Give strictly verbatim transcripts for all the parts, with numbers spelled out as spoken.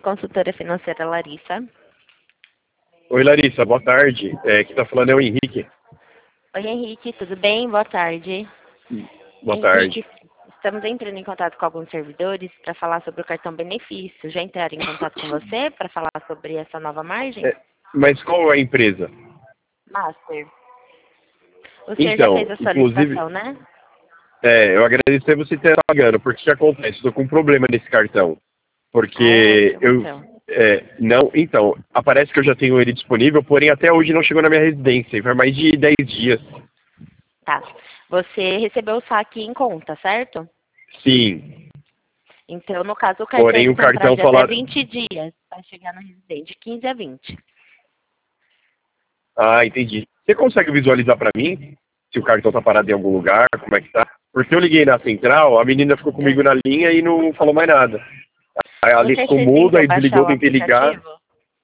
consultora financeira Larissa. Oi, Larissa, boa tarde. É, quem está falando é o Henrique. Oi, Henrique, tudo bem? Boa tarde. Boa Henrique, tarde. estamos entrando em contato com alguns servidores para falar sobre o cartão benefício. Já entraram em contato com você para falar sobre essa nova margem? É, mas qual é a empresa? Master. O senhor já Então, fez a inclusive, solicitação, né? é, eu agradeço a você estar pagando, porque o que acontece? Estou com um problema nesse cartão. Ah, é? O que Porque eu. aconteceu? É, não, então, aparece que eu já tenho ele disponível, porém até hoje não chegou na minha residência, e faz mais de dez dias. Tá. Você recebeu o saque em conta, certo? Sim. Então, no caso, o cartão Porém ele o tem um prazo cartão de até fala. vinte dias para chegar no residente, de quinze a vinte. Ah, entendi. Você consegue visualizar para mim se o cartão tá parado em algum lugar, como é que tá? Porque eu liguei na central, a menina ficou comigo É. na linha e não falou mais nada. Aí ali Você ficou mudo, tentou aí baixar desligou, o tentei ligar. aplicativo?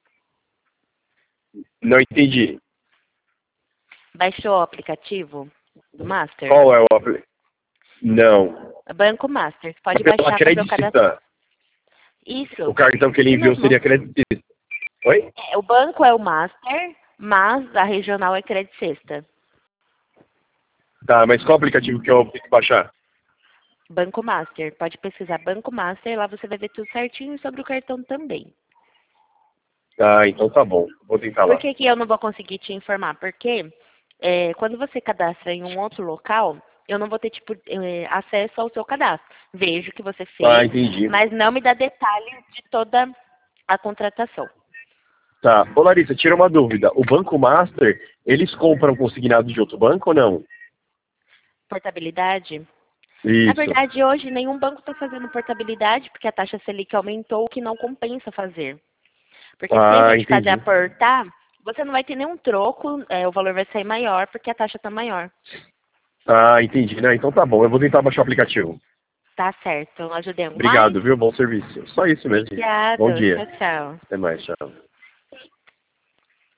Não entendi. Baixou o aplicativo do Master? Qual é o apli- Não. Banco Master. Você pode Pela baixar, fazer o cadastro. Credicista. O Isso. cartão que ele Isso enviou mesmo. seria Credicista. Oi? É, o banco é o Master, mas a regional é Credit Sexta. Tá, mas qual aplicativo que eu tenho que baixar? Banco Master. Pode pesquisar Banco Master, lá você vai ver tudo certinho sobre o cartão também. Ah, então tá bom. Vou tentar Por lá. que que eu não vou conseguir te informar? Porque é, quando você cadastra em um outro local, eu não vou ter tipo, é, acesso ao seu cadastro. Vejo que você Ah, fez, entendi. mas não me dá detalhes de toda a contratação. Tá. Ô Larissa, tira uma dúvida. O Banco Master, eles compram consignado de outro banco ou não? Portabilidade? Na Isso. verdade, hoje nenhum banco está fazendo portabilidade, porque a taxa Selic aumentou, o que não compensa fazer. Porque se a Ah, gente fazer entendi. aportar, você não vai ter nenhum troco, é, o valor vai sair maior, porque a taxa está maior. Ah, entendi. Não, então tá bom. Eu vou tentar baixar o aplicativo. Tá certo. Ajudei mais? Obrigado, viu? Bom serviço. Só isso mesmo. Bom Obrigado. dia. Tchau, tchau. Até mais. Tchau.